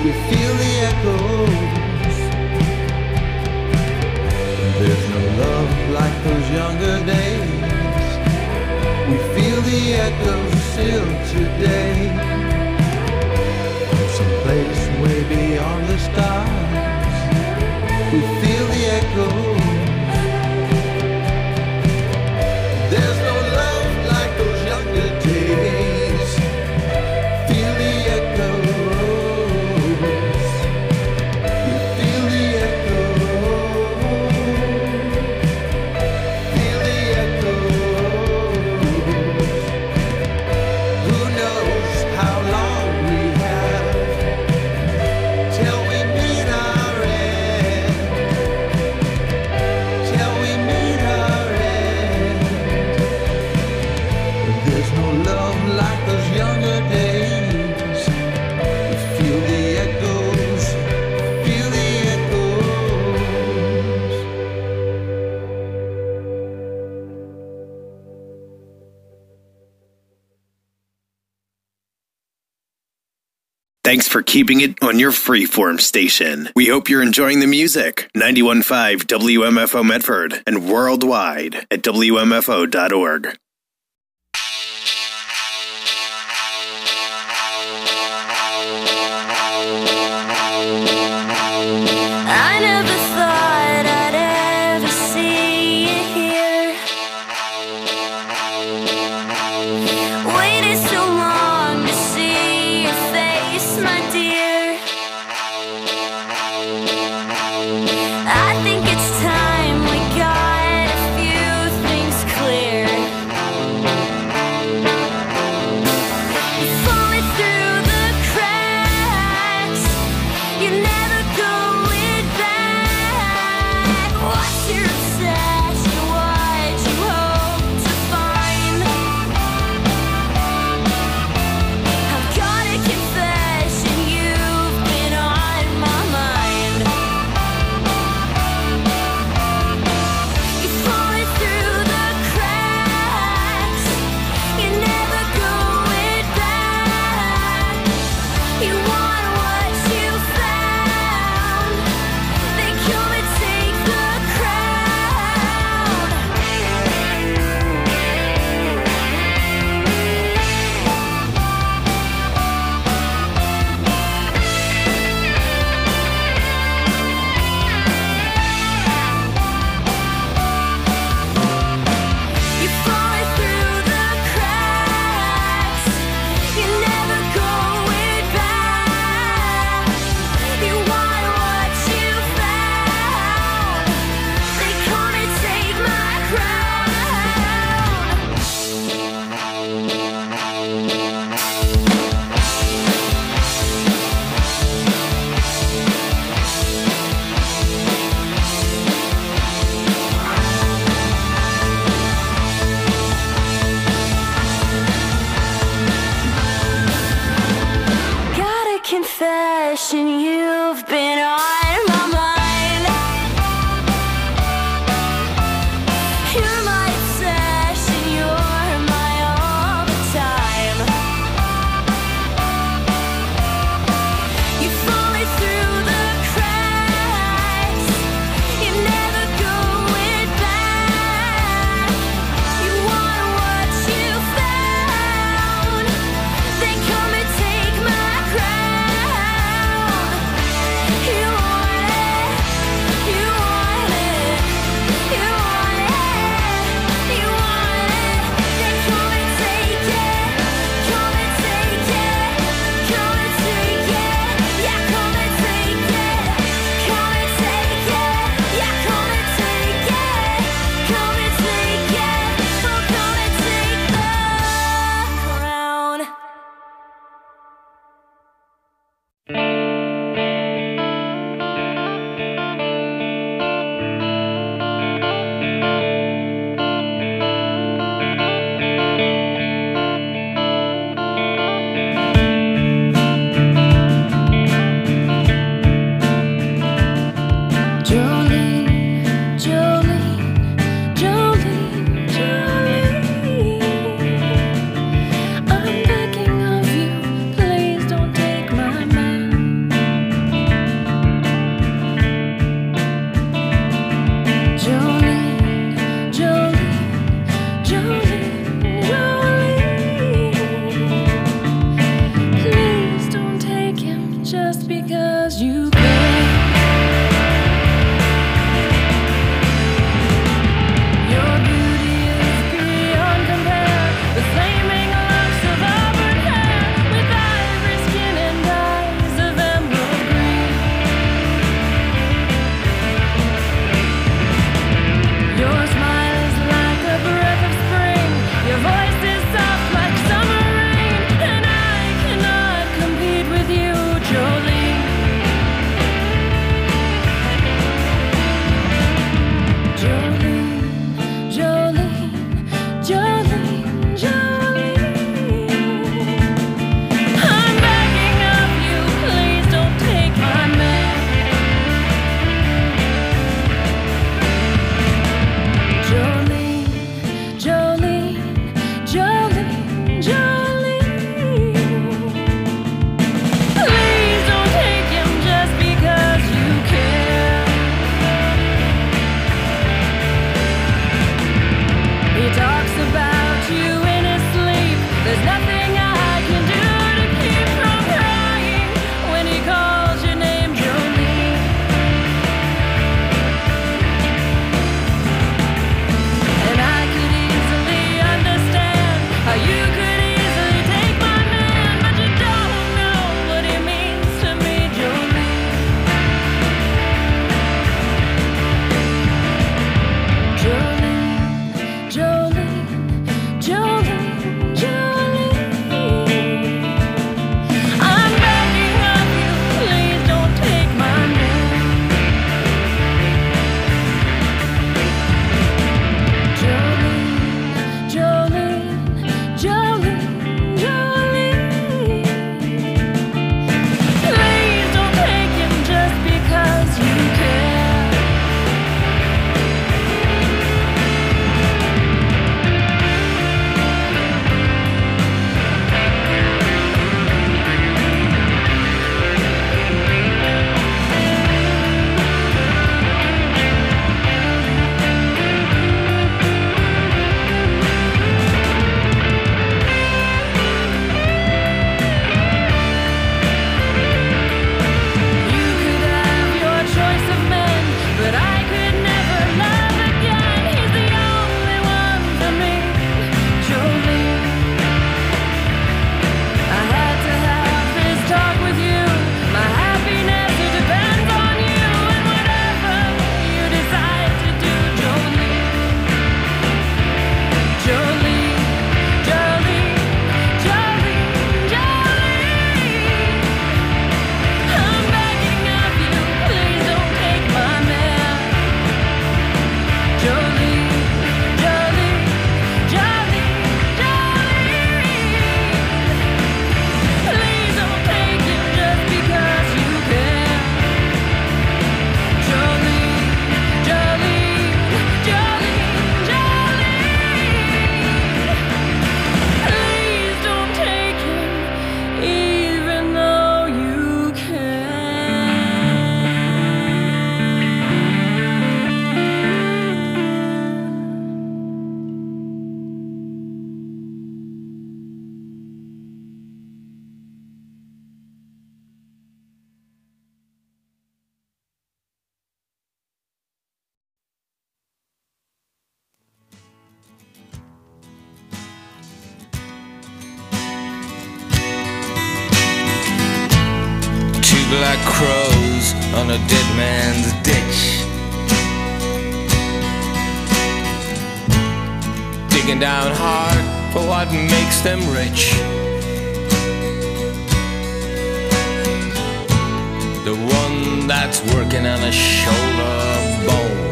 we feel the echoes. There's no love like those younger days. We feel the echoes still today. From some place way beyond the stars, we feel the echoes. There's no love like those younger days. Feel the echoes. We feel the echoes. Feel the echoes. Who knows how long we have till we meet our end? Till we meet our end. There's no love like those younger days. We feel the echoes, feel the echoes. Thanks for keeping it on your freeform station. We hope you're enjoying the music. 91.5 WMFO Medford and worldwide at WMFO.org. I never thought I'd ever see you here. Waited so long to see your face, my dear. I think it's time we got a few things clear. You're falling through the cracks. You're never going back. What's your obsession? What you hope to find? I've got a confession. You've been on my mind. You're falling through the cracks. You're never going back. You want what you found. They come and take the crown. You're falling through the cracks. You're never going back. You want what you found. They come and take my crown. Got a confession, you've been on my mind. You're my obsession, you're my all the time. You're falling through the cracks. You're never going back. You want what you found. They come and take my crown. You want it. just because you can. Your beauty is beyond compare, the flaming locks of auburn hair, with ivory skin and eyes of emerald green. Your smile is like a breath of spring, your voice is soft like summer rain, and I cannot compete with you, Jolene. Jolene, Jolene, Jolene, Jolene. I'm begging of you, please don't take my man. Jolene, Jolene, Jolene, Jolene. Please don't take him just because you care. He talks about you in his sleep. There's nothing I can do to keep from crying when he calls your name, Jolene. And I could easily understand how you could easily take my man, but you don't know what he means to me, Jolene. Jolene, Jolene, Jolene, Jolene. I'm begging of you, please don't take my man. Jolene, Jolene, Jolene, Jolene. Please don't take him just because you care. You could have your choice of men, but I could never love again. He's the only one for me, Jolene. I had to have this talk with you. My happiness depends on you, and whatever you decide to do, Jolene. Jolene, Jolene, Jolene, Jolene. I'm begging of you, please don't take my man. Jolene, Jolene, Jolene, Jolene. Please don't take him just because you can. Jolene, Jolene, Jolene, Jolene. Please don't take him even though you can. Two black crows on a dead man's ditch, digging down hard for what makes them rich. The one that's working on a shoulder bone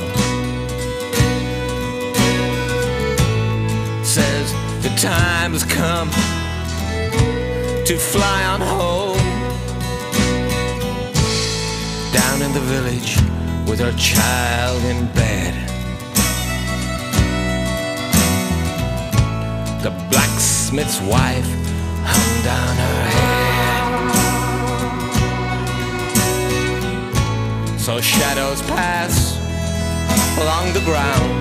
says the time has come to fly on home. Down in the village with her child in bed, the blacksmith's wife hung down her head. So shadows pass along the ground,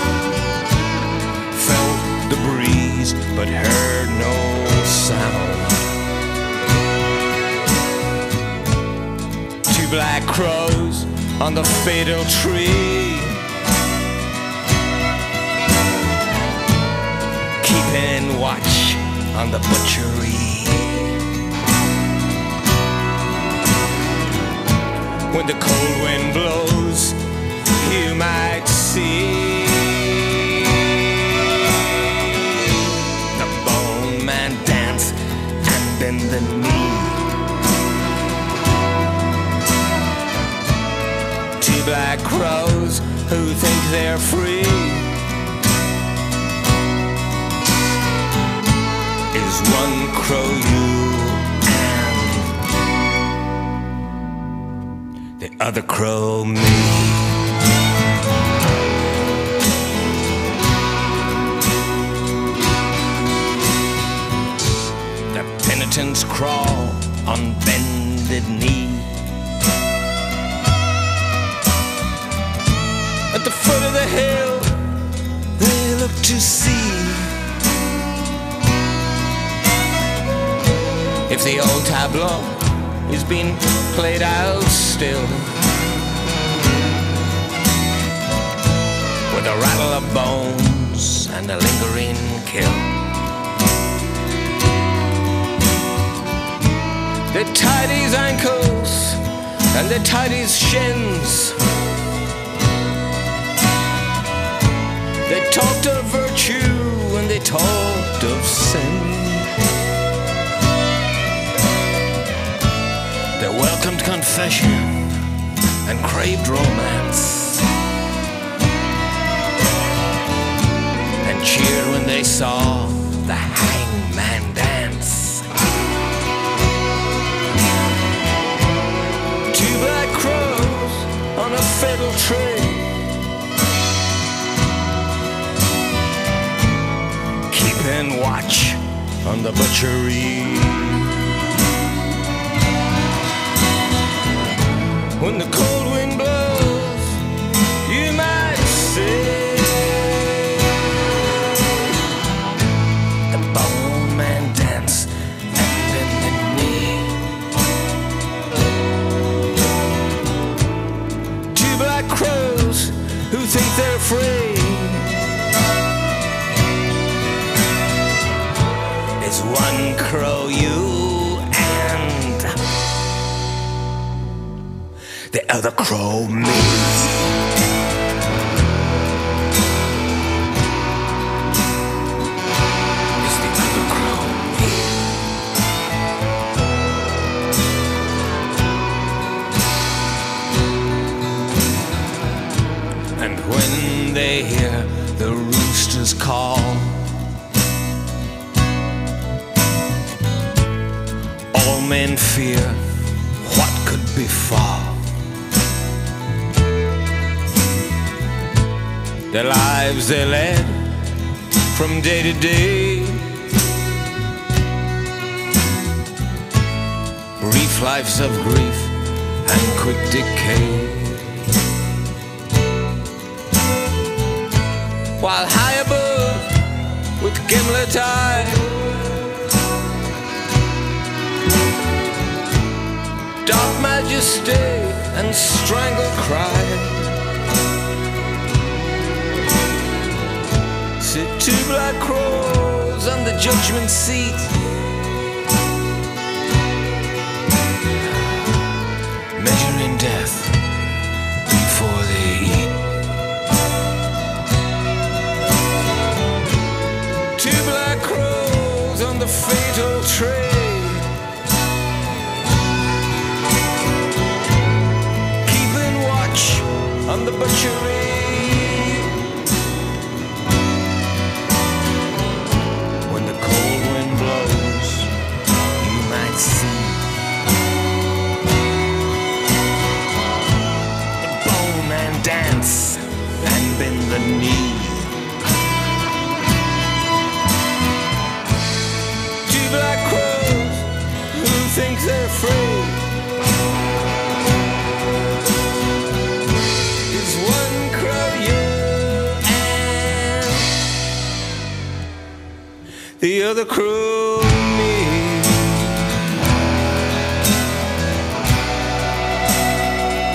felt the breeze but heard no sound. crows on the fatal tree, keeping watch on the butchery. When the cold wind blows, you might see the bone man dance and bend the knee. Two black crows who think they're free is one crow you and the other crow me. Penitents crawl on bended knee. At the foot of the hill, they look to see if the old tableau is being played out still, with a rattle of bones and a lingering kill. They tied his ankles and they tied his shins. They talked of virtue and they talked of sin. They welcomed confession and craved romance, and cheered when they saw the hangman dance. Two black crows on a fatal tree, keeping watch on the butchery. When the cold wind blows, you might see the bone man dance and bend the knee. Two black crows who think they're free is one crow you and the other crow me. Is the other crow me. And when they hear the roosters call, all men fear what could befall. The lives they led from day to day, brief lives of grief and quick decay. While high above with gimlet eye, dark majesty and strangled cry, sit two black crows on the judgment seat, measuring death before they eat. Two black crows on the fatal tree, keeping watch on the butchery. Dance and bend the knee. Two black crows who think they're free is one crow you and the other crow me.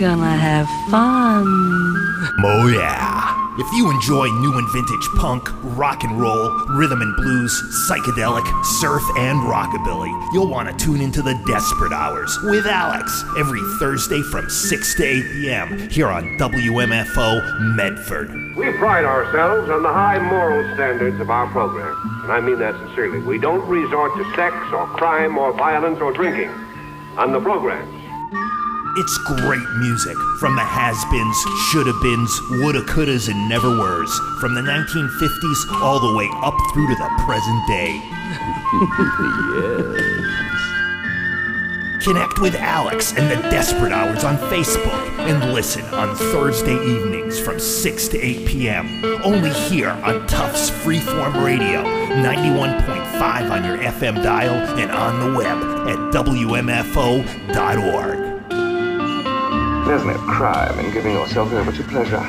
gonna have fun. Oh yeah. If you enjoy new and vintage punk, rock and roll, rhythm and blues, psychedelic, surf, and rockabilly, you'll want to tune into the Desperate Hours with Alex every Thursday from 6 to 8 p.m. here on WMFO Medford. We pride ourselves on the high moral standards of our program, and I mean that sincerely. We don't resort to sex or crime or violence or drinking on the programs. It's great music from the has-beens, shoulda-beens, woulda-couldas, and never-weres, from the 1950s all the way up through to the present day. Yes. Connect with Alex and the Desperate Hours on Facebook and listen on Thursday evenings from 6 to 8 p.m. Only here on Tufts Freeform Radio, 91.5 on your FM dial and on the web at WMFO.org. There's no crime in giving yourself over to pleasure.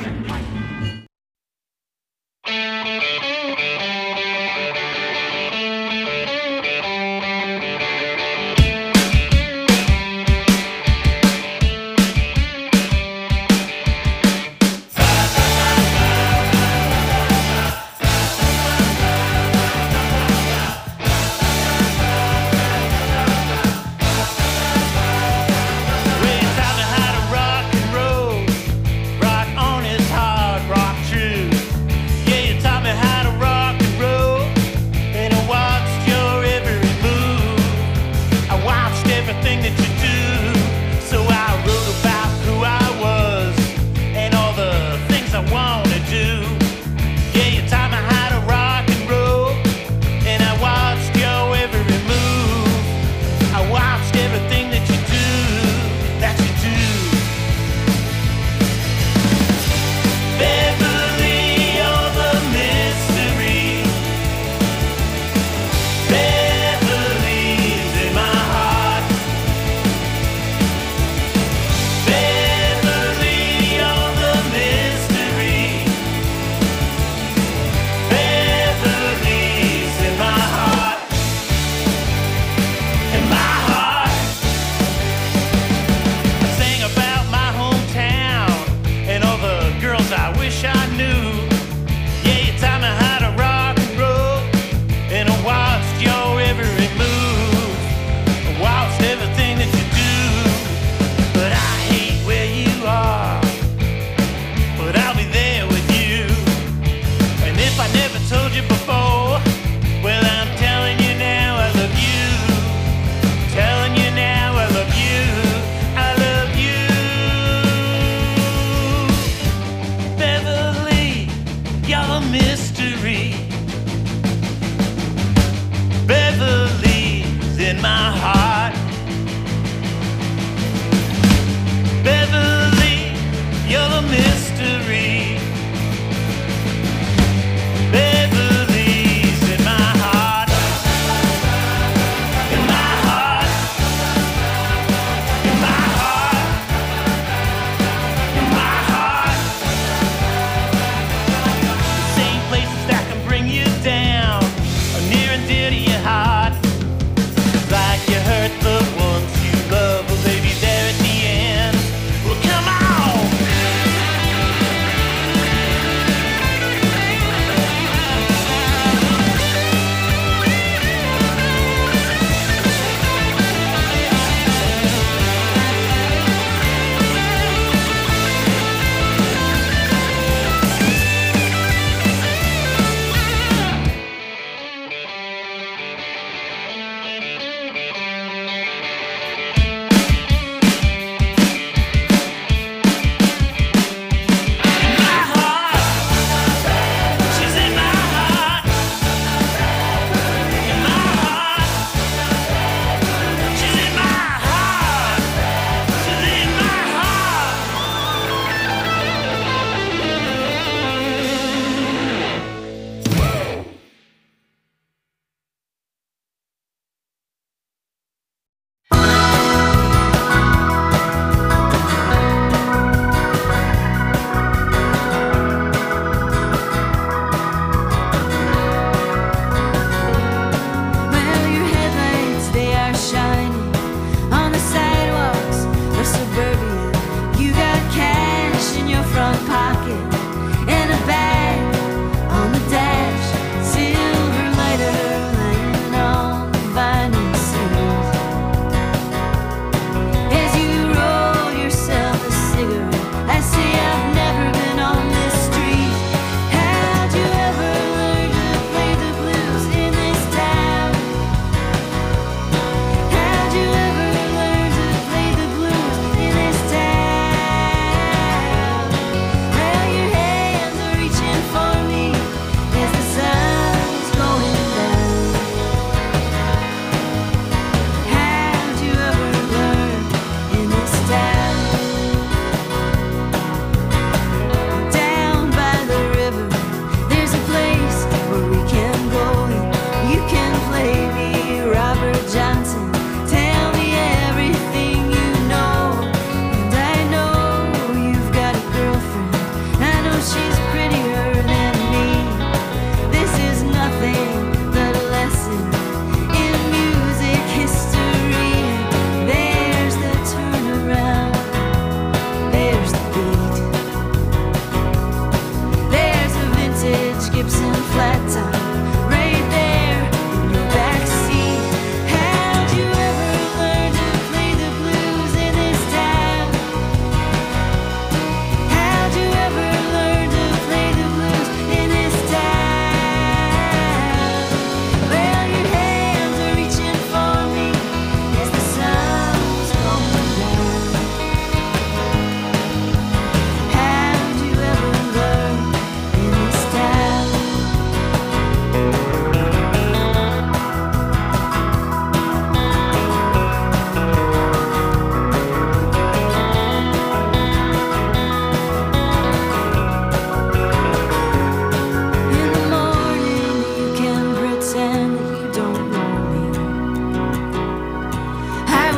Like you hurt the ones you love, well, baby, there at the end. Well,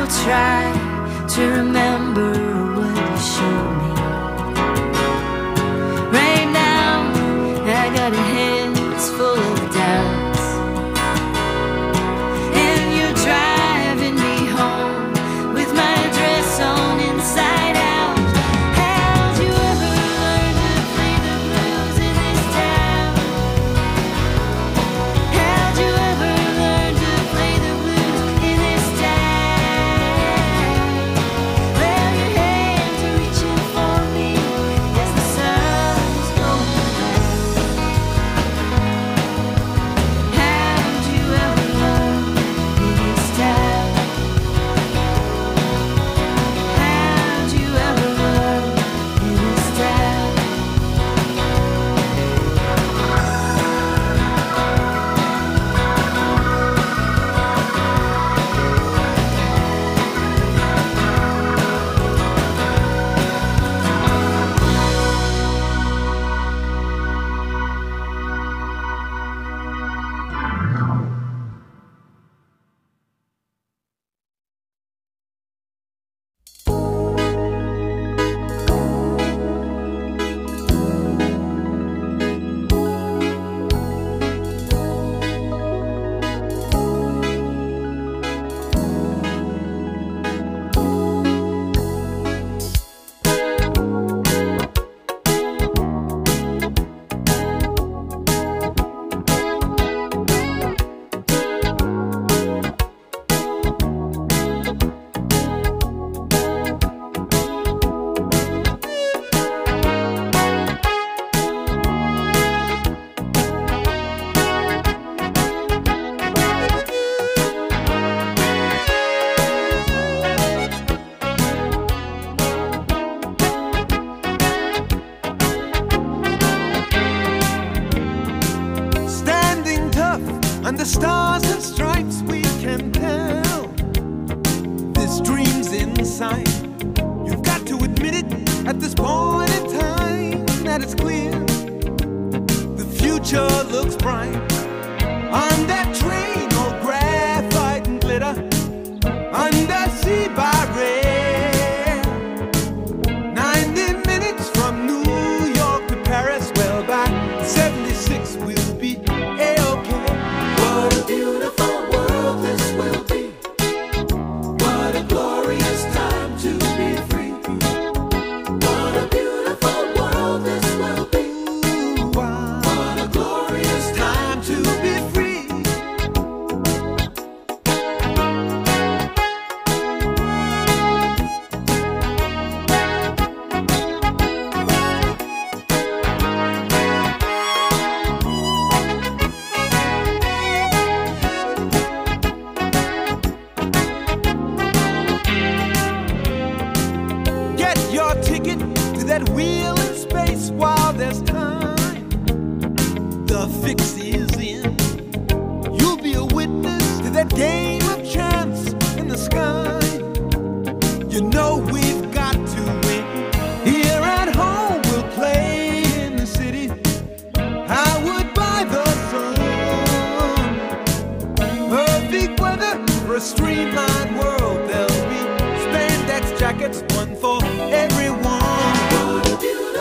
try to remember what you showed me. Right now, I got a head that's full of doubts, and you're driving me home with my dress on inside out. How'd you ever learn to play the blues in this town? How'd you ever learn to play the blues in this town? Well, your hands are reaching for me as the sun's going down. How'd you ever learn in this town? How'd you ever learn in this town? Standing tough under stars and stripes, we can tell this dream's in sight. You've got to admit it at this point in time that it's clear the future looks bright. On that train, all graphite and glitter, undersea by rail. 90 minutes from New York to Paris, well, by 76 we'll be A-OK. What a beautiful world this will be. What a glorious time to be free. What a beautiful world this will be. What a glorious time to be free. Get your ticket to that wheel in space while there's time. The fix is in. You'll be a witness to that game of chance in the sky. You know we've got to win. Here at home we'll play in the city. Howard by the sun. Perfect weather for a streamlined world. There'll be spandex jackets, one for everyone. What a beautiful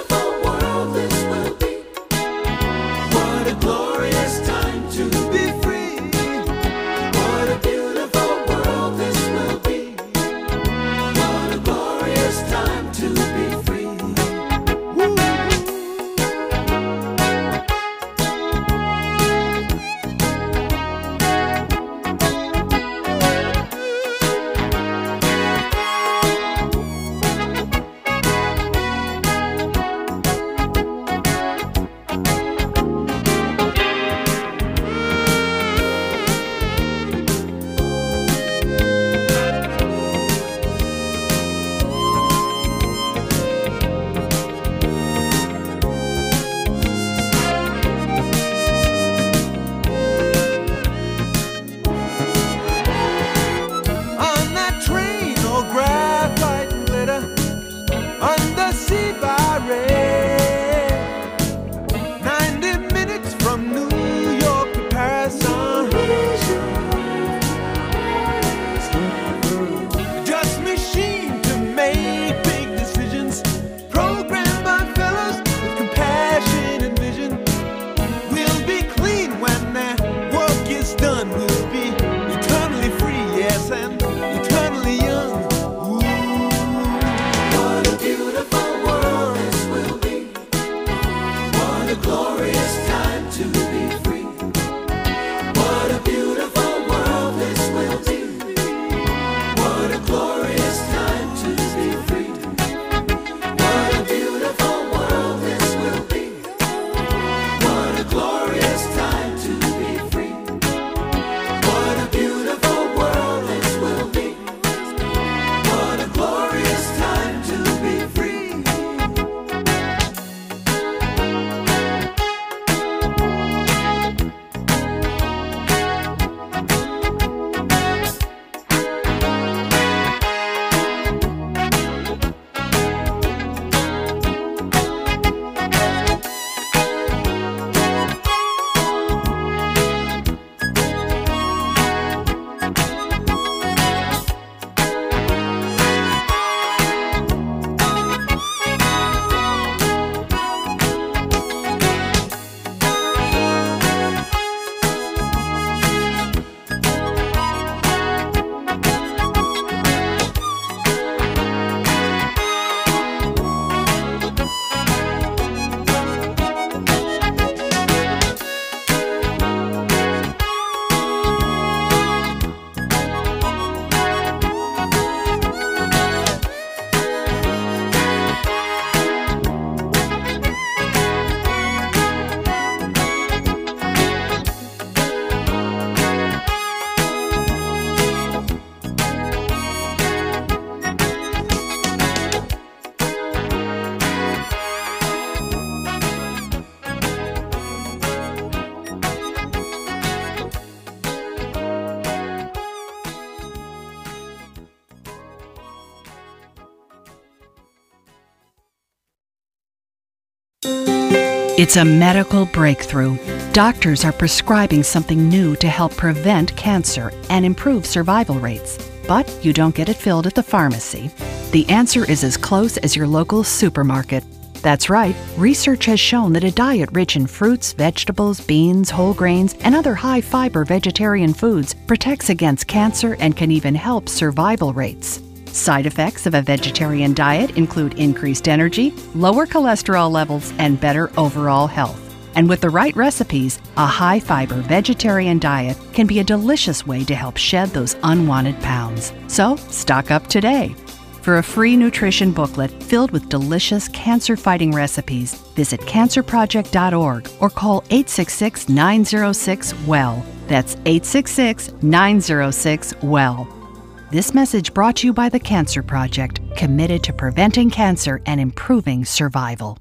It's a medical breakthrough. Doctors are prescribing something new to help prevent cancer and improve survival rates. But you don't get it filled at the pharmacy. The answer is as close as your local supermarket. That's right, research has shown that a diet rich in fruits, vegetables, beans, whole grains, and other high-fiber vegetarian foods protects against cancer and can even help survival rates. Side effects of a vegetarian diet include increased energy, lower cholesterol levels, and better overall health. And with the right recipes, a high-fiber vegetarian diet can be a delicious way to help shed those unwanted pounds. So, stock up today. For a free nutrition booklet filled with delicious cancer-fighting recipes, visit cancerproject.org or call 866-906-WELL. That's 866-906-WELL. This message brought to you by the Cancer Project, committed to preventing cancer and improving survival.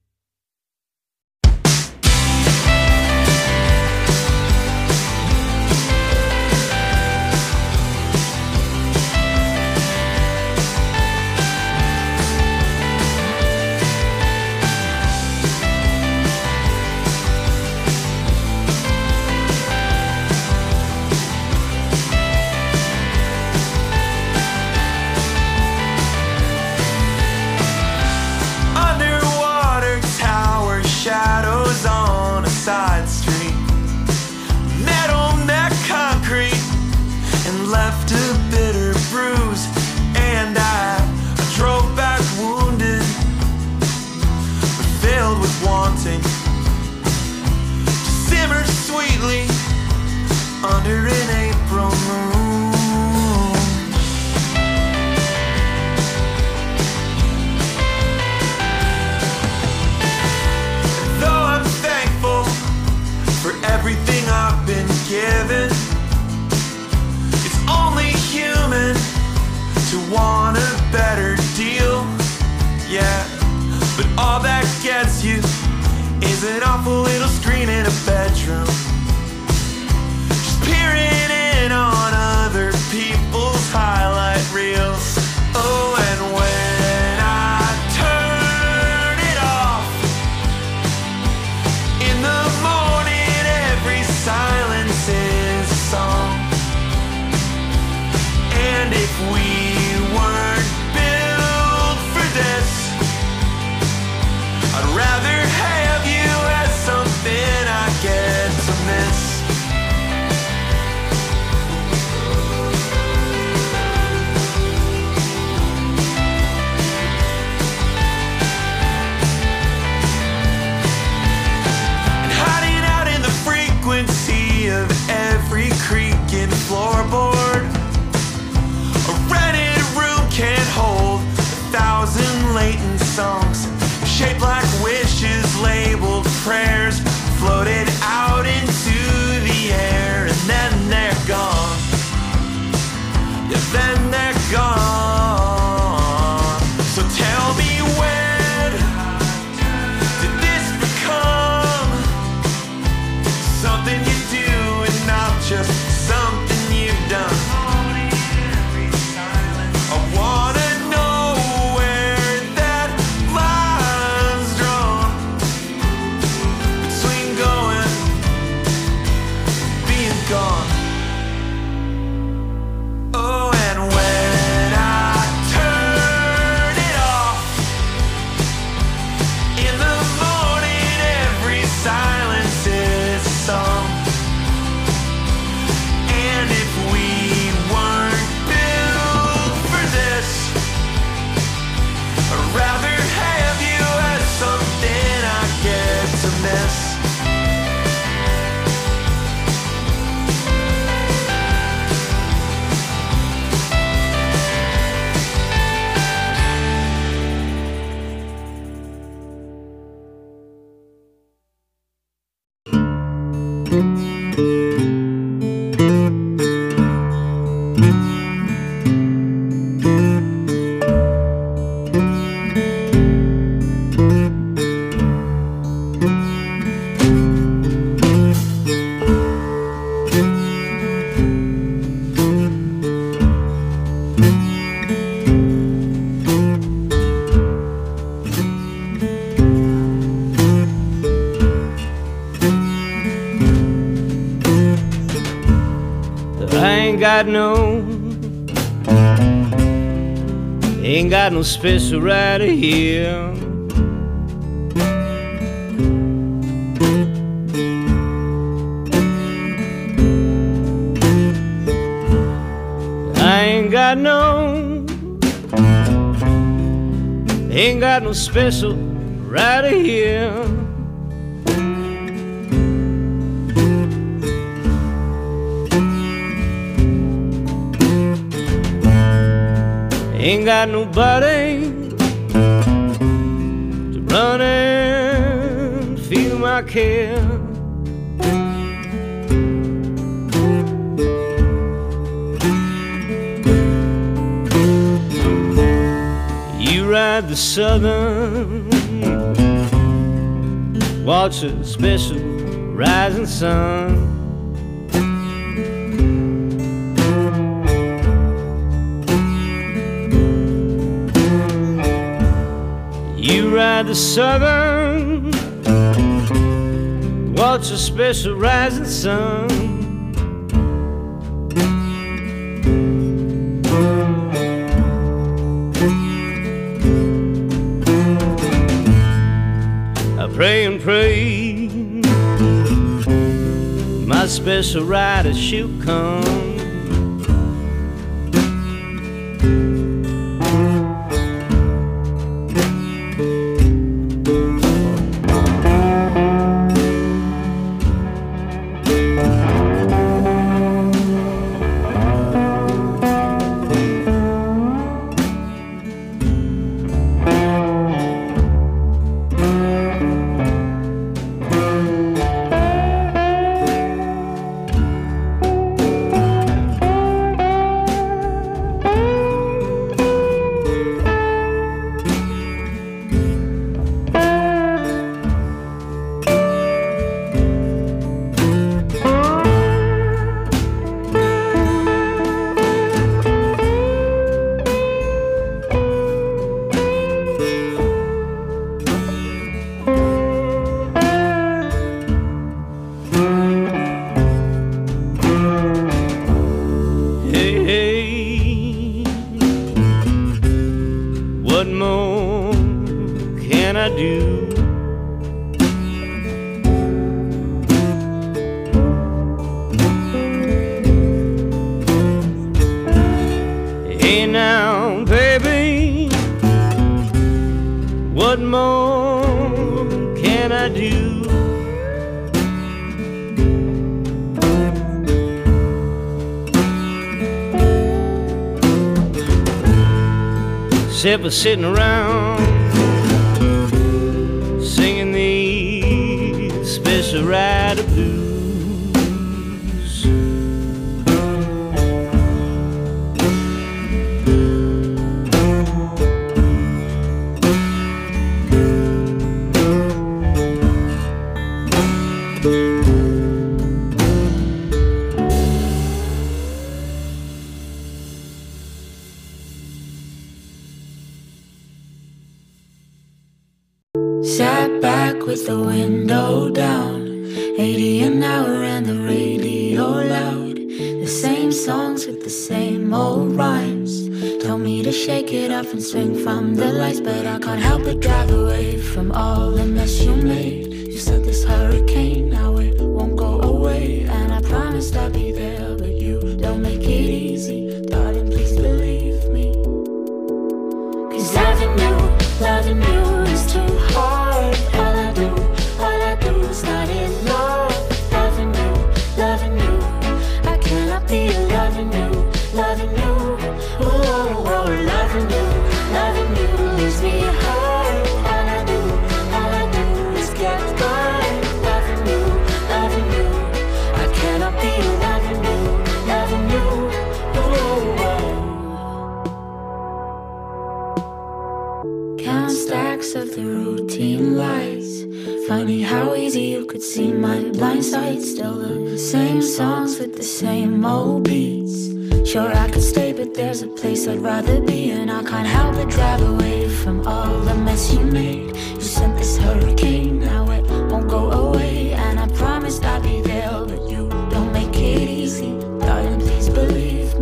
Left a bitter bruise, and I drove back wounded, but filled with wanting to simmer sweetly under an April moon. Though I'm thankful for everything I've been given, only human to want a better deal, yeah. But all that gets you is an awful little screen in a bedroom, just peering in on other people's highlight reels. Oh, and when I turn it off in the morning, every silence is a song. And if we weren't built for this, I'd rather have you as something I get to miss. got no special rider here. I ain't got no special rider here. Ain't got nobody to run and feel my care. You ride the southern, watch a special rising sun. You ride the southern, watch a special rising sun. I pray and pray my special rider she'll come. What more can I do? Hey now, baby, what more can I do? Except for sitting around singing these special rider blues. Sat back with the window down, 80 an hour and the radio loud. The same songs with the same old rhymes. Told me to shake it off and swing from the lights, but I can't help but drive away from all the mess you made. You said this hurricane, now it won't go away, and I promised I'd be there, but you don't make it easy. Darling, please believe me, 'cause loving you is too hard. All I do is not enough. Loving you, I cannot be loving you. Oh, loving you leaves me hurt. All I do is get by. Loving you, I cannot be loving you. Count stacks of the routine lights. Funny how easy you could see my blind side. Still the same songs with the same old beats. Sure I could stay, but there's a place I'd rather be, and I can't help but drive away from all the mess you made. You sent this hurricane, now it won't go away, and I promised I'd be there, but you don't make it easy. Darling, please believe me.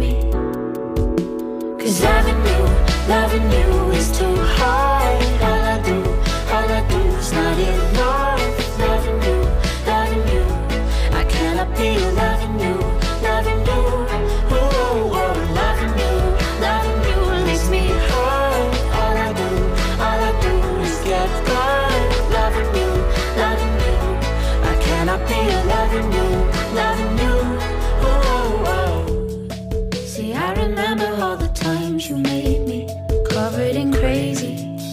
loving you is too hard. All I do is not enough. Loving you, I cannot be loving you, loving you. Oh, loving you leaves me hurt. All I do is get hurt. Loving you, I cannot be loving you, loving you. Oh. See, I remember all the times you made me covered in crazy.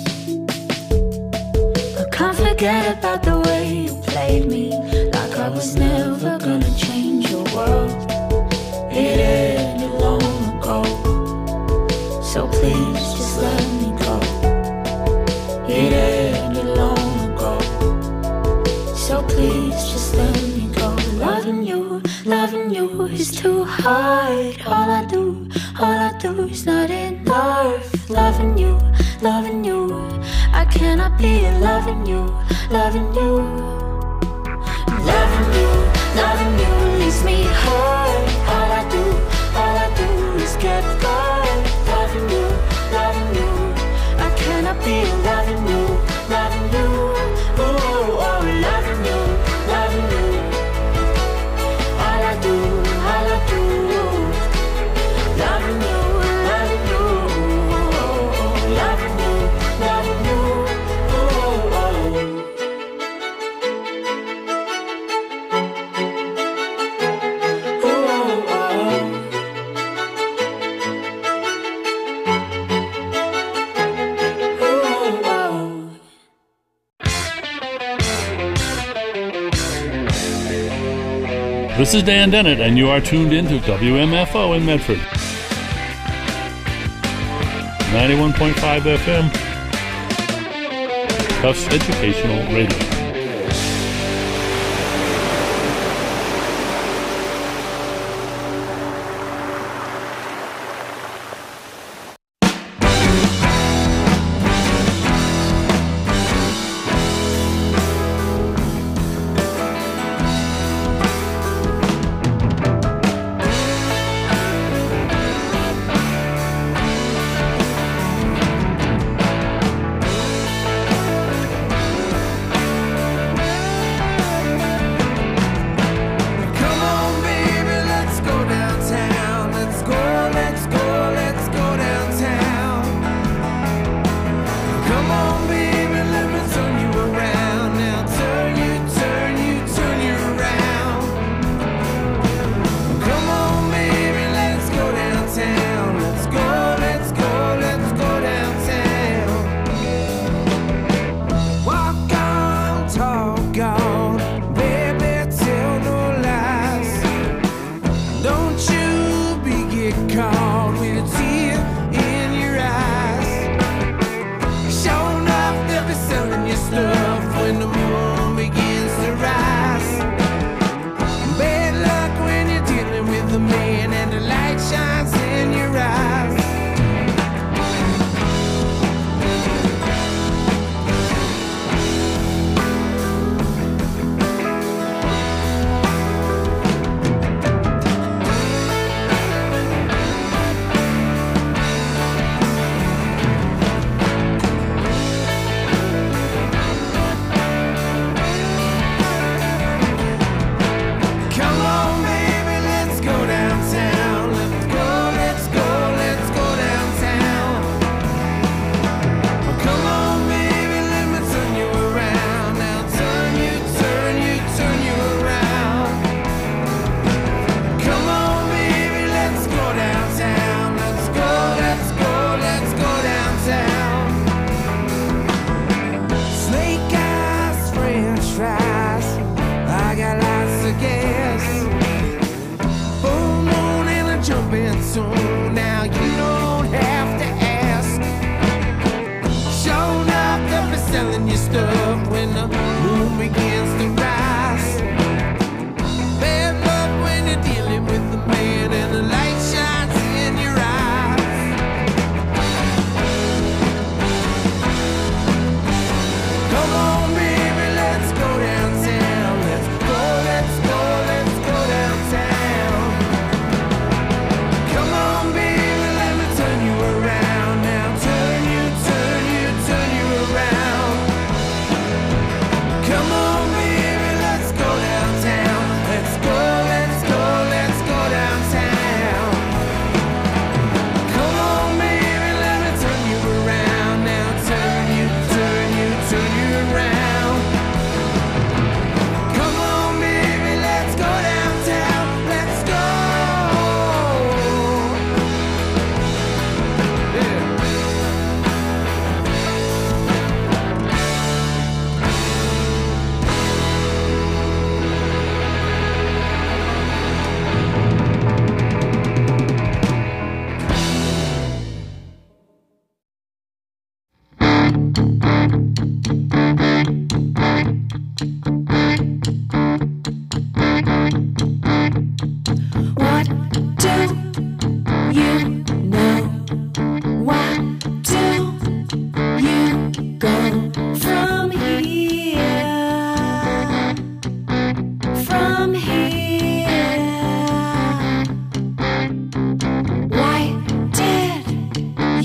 I can't forget about the way you played me, like I was never gonna change your world. It ended long ago, so please just let me go. It ended long ago, so please just let me go. Loving you is too hard. All I do is not enough. Loving you, I cannot be loving you, loving you. Loving you leaves me hurt. All I do is get hurt. Loving you, I cannot be loving you, loving you. Oh, loving you. All I do, loving you, loving you, loving you, loving you. This is Dan Dennett, and you are tuned into WMFO in Medford. 91.5 FM, Tufts Educational Radio.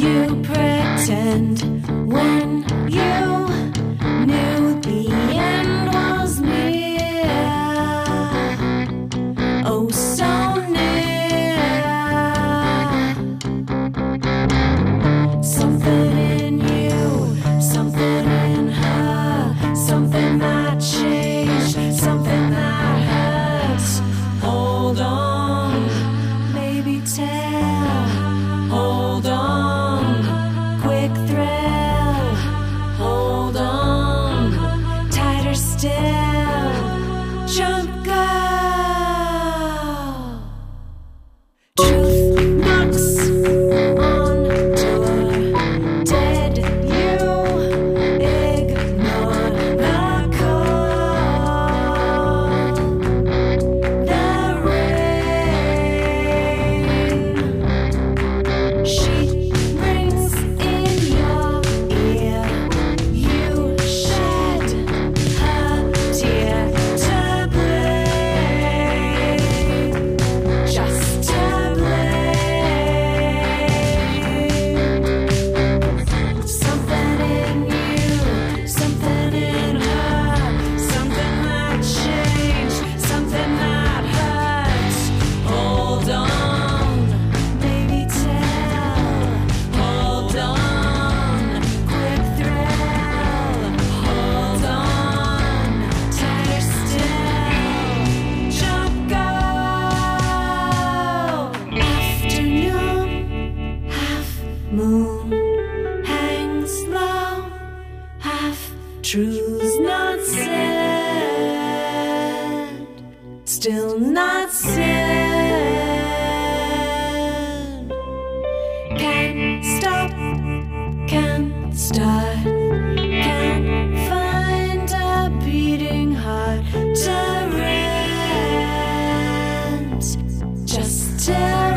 to pretend when you knew the end was near. Oh, so near. Something in you, something in her, something that changed, something that hurts. Hold on, maybe tell. Hold on, quick thrill. Hold on, tighter still. Jump, girl. Truth knocks on door. Did you ignore the call? The ring. She rings in your ear. You shed her tear to blame, just to blame. Something in you, something in her, something that changed, something that hurts. Hold on, maybe tell. Hold on, quick thrill. Hold on, tighter still. Jump, go. Afternoon, half moon hangs low, half truths not said, still not said. Can't stop, can't start, can't find a beating heart to rent, just to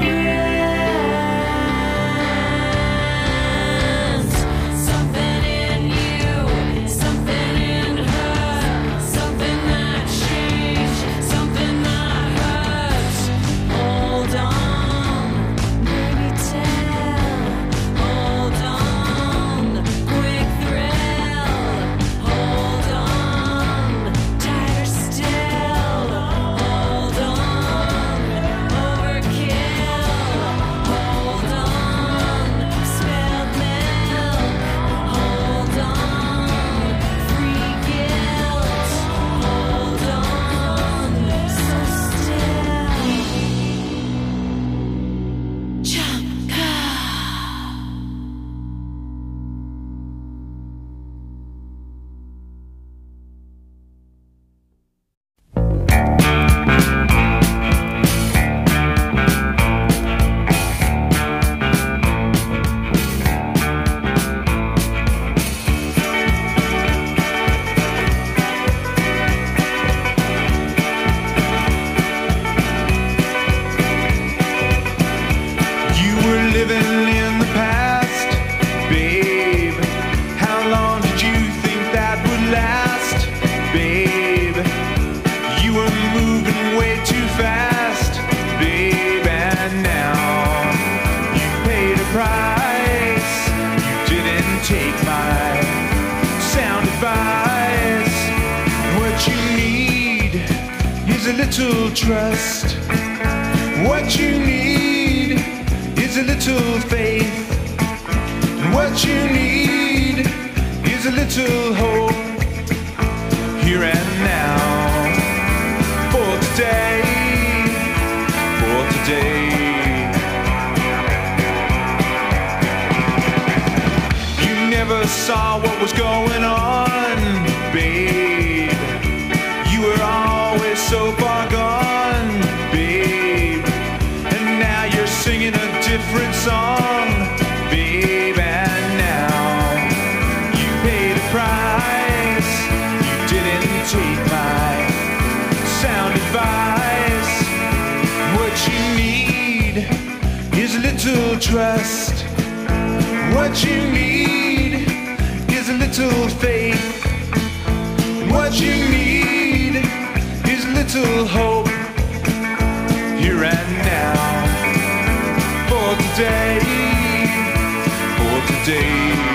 rent. Something in you, something in her, something that changed, something that hurts. Hold on, maybe tell. Hold on, quick thrill. Hold on, tighter still. Hold on, overkill. Hold on, spilled milk. Hold on, free guilt. Hold on, so still. Jump, You were living in the past, babe. How long did you think that would last, babe? You were moving way too fast, babe. And now you paid a price. You didn't take my sound advice. What you need is a little trust. What you need is a little faith. And what you need is a little hope. Here and now. For today. For today. You never saw what was going on, babe. You were always so far gone, babe. And now you're singing a different song, babe. And now you paid a price. You didn't take my sound advice. What you need is a little trust. What you need is a little faith. What you need is a little hope. Here and now. For today. For today.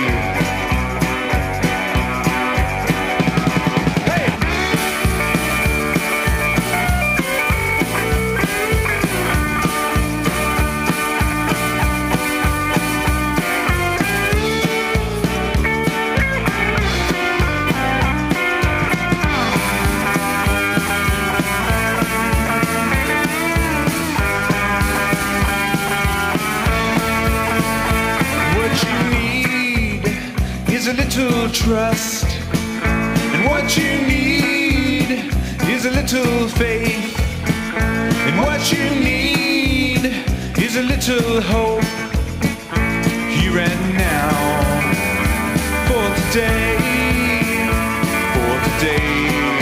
A little trust, and what you need is a little faith, and what you need is a little hope, here and now, for today, for today.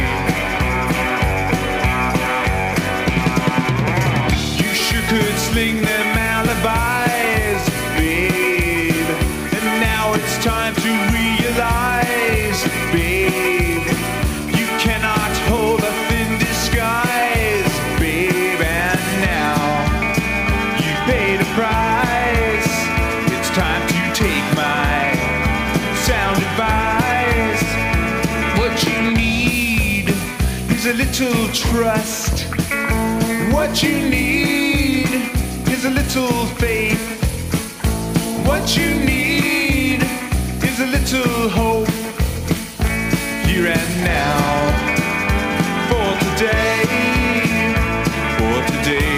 You sure could sling them alibis, babe, and now it's time to realize, babe, you cannot hold up in disguise, babe, and now you paid a price. It's time to take my sound advice. What you need is a little trust. What you need is a little faith. What you need is a little hope, here and now, for today, for today.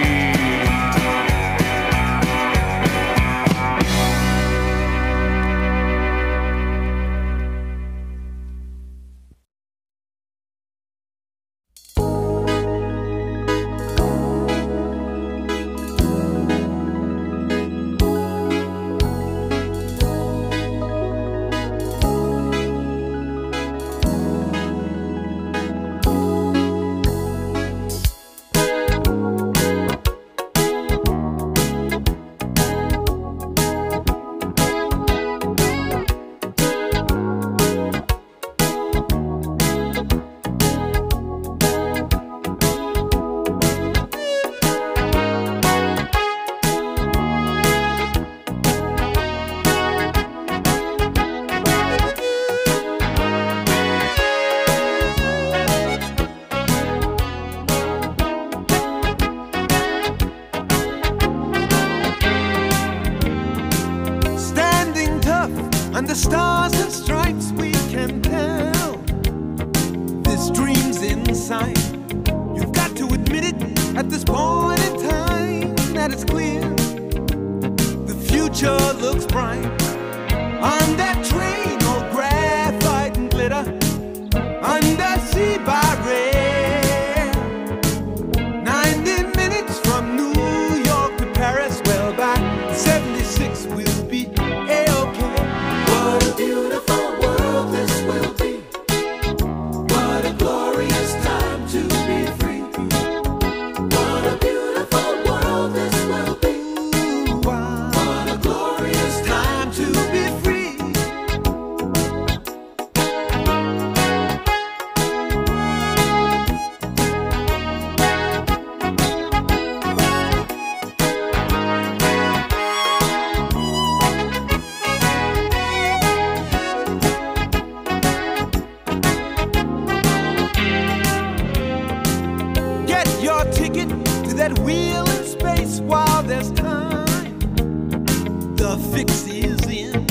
And the stars and stripes we can tell. This dream's inside. You've got to admit it at this point in time that it's clear. The future looks bright. On that train, all graphite and glitter. Undersea by rail. 90 minutes from New York to Paris. Well, by 76 we'll be A-OK. What a beautiful world this will be. What a glorious time to be free. What a beautiful world this will be. What a glorious time to be free. Get your ticket to that wheel in space while there's time. The fix is in.